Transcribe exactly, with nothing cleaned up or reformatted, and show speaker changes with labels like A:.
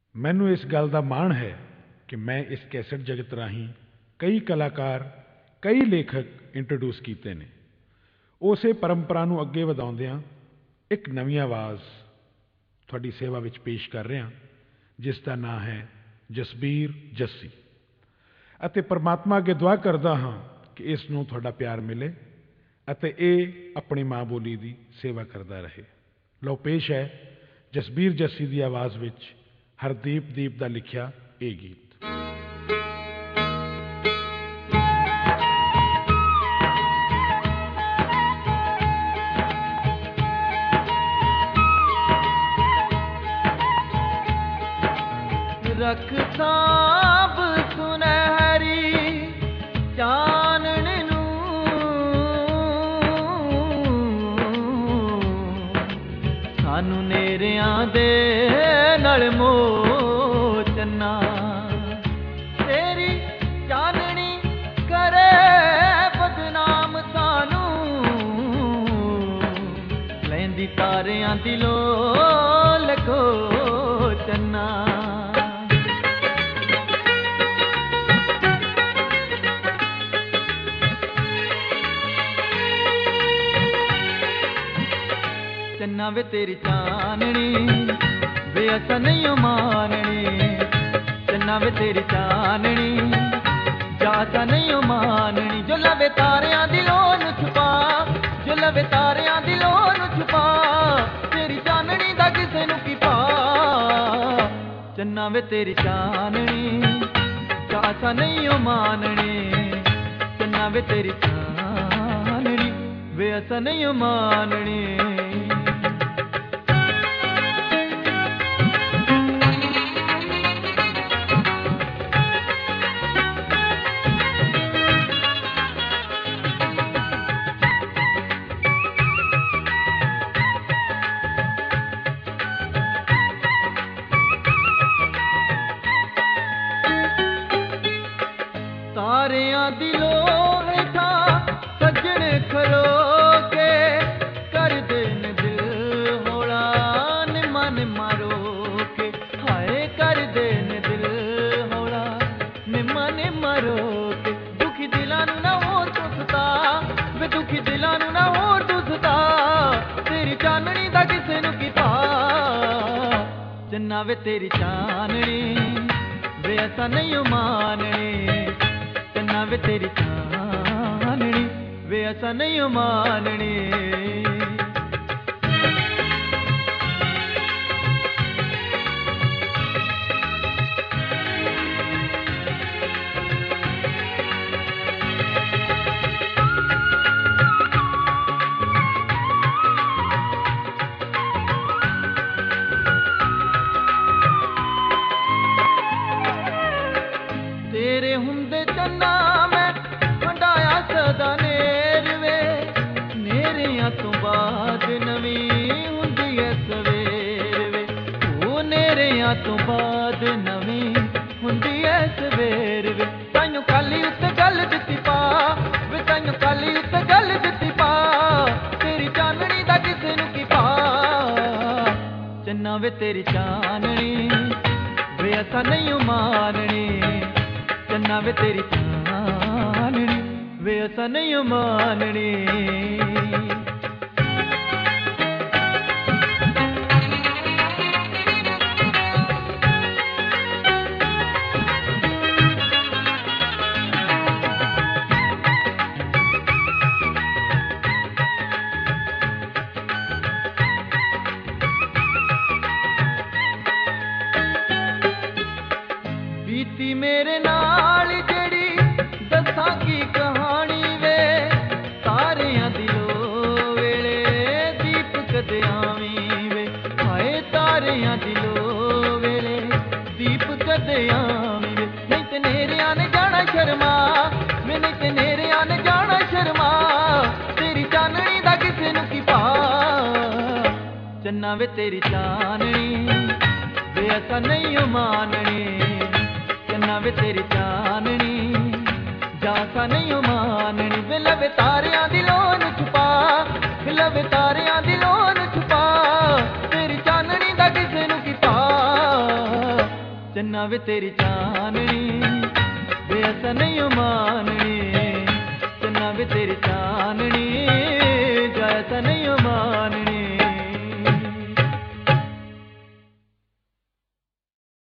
A: ਮੈਨੂੰ ਇਸ ਗੱਲ ਦਾ ਮਾਣ ਹੈ ਕਿ ਮੈਂ ਇਸ ਕੈਸਟ ਜਗਤ ਰਾਹੀਂ ਕਈ ਕਲਾਕਾਰ, ਕਈ ਲੇਖਕ ਇੰਟਰੋਡਿਊਸ ਕੀਤੇ ਨੇ। ਉਸੇ ਪਰੰਪਰਾ ਨੂੰ ਅੱਗੇ ਵਧਾਉਂਦਿਆਂ ਇੱਕ ਨਵੀਂ ਆਵਾਜ਼ ਤੁਹਾਡੀ ਸੇਵਾ ਵਿੱਚ ਪੇਸ਼ ਕਰ ਰਿਹਾ, ਜਿਸ ਦਾ ਨਾਂ ਹੈ ਜਸਬੀਰ ਜੱਸੀ। ਅਤੇ ਪਰਮਾਤਮਾ ਅੱਗੇ ਦੁਆ ਕਰਦਾ ਹਾਂ ਕਿ ਇਸ ਨੂੰ ਤੁਹਾਡਾ ਪਿਆਰ ਮਿਲੇ ਅਤੇ ਇਹ ਆਪਣੀ ਮਾਂ ਬੋਲੀ ਦੀ ਸੇਵਾ ਕਰਦਾ ਰਹੇ। ਲਓ ਪੇਸ਼ ਹੈ ਜਸਬੀਰ ਜੱਸੀ ਦੀ ਆਵਾਜ਼ ਵਿੱਚ ਹਰਦੀਪ ਦੀਪ ਦਾ ਲਿਖਿਆ ਇਹ ਗੀਤ।
B: रख साब सुनहरी चानन नू सानू नेरियां दे नल मोचना तेरी चाननी करे बदनाम सानू लैंदी तारियां दिलों लखो चन्ना। चन्ना वे तेरी चाननी वे असा नहीं माननी, चन्ना वे तेरी चाननी जाता नहीं माननी। जो लवे तारियां दिलों नू छुपा, जो लवे तारियां दिलों नू छुपा, तेरी चाननी दा किसे नू की पा। चन्ना वे तेरी चाननी जाता नहीं माननी, चन्ना वे तेरी चाननी वे असा नहीं माननी। तारियां दिलों हेठा सजन खलो के कर देन दिल होला निमा निमा रो के, हाय कर देन दिल होला निमा निमा रो के। दुखी दिलां नू ना होर दुसदा वे, दुखी दिलां नू ना होर दुसदा, तेरी चाननी दा किसे नू की पा। चन्ना वे तेरी चाननी वे असा नहीं माननी, चन्ना वे तेरी चाननी वे असा नहीं माननी। तेरे हुंदे चन्ना मैं हंडाया सदा नेर वे, नेरियां तो बाद नवीं हुंदी है सवेर वे। ओ नेरियां तो बाद नवीं हुंदी है सवेर वे। ताइयों काली उत्ते गल दित्ती पा वे, ताइयों काली उत्ते गल दित्ती पा, तेरी चाननी दा किसे नू की पा। चन्ना वे तेरी चाननी वे असा नहीं माननी, चन्ना वे तेरी चाननी वे असा नहीं माननी। बीती मेरे नाल जेड़ी दसां की कहानी वे, तारियां दिलों वेले दीप कदे आवीं वे, हाय तारियां दिलों वेले दीप कदे आवीं वे। नहीं ते नेरियां ने जाना शर्मा वे, नहीं ते नेरियां ने जाना शर्मा, तेरी चाननी दा किसे नू की पा। चन्ना वे तेरी चाननी वे असा नहीं माननी, चन्ना वे तेरी चाननी जासा नहीं माननी। वे लवे तारियां दिलों नू छुपा, वे लवे तारियां दिलों नू छुपा, तेरी चाननी दा किसे नू की पा। ਚੰਨਾ ਵੇ ਤੇਰੀ ਚਾਨਣੀ ਵੇ ਅਸਾਂ ਨਹੀਂ ਮਾਨਣੀ ਚੰਨਾ ਵੇ ਤੇਰੀ ਚਾਨਣੀ